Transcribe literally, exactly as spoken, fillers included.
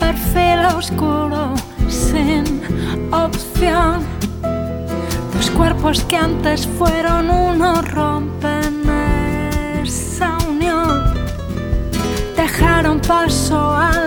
perfil oscuro sin opción. Dos cuerpos que antes fueron uno rompen esa unión. Dejaron paso a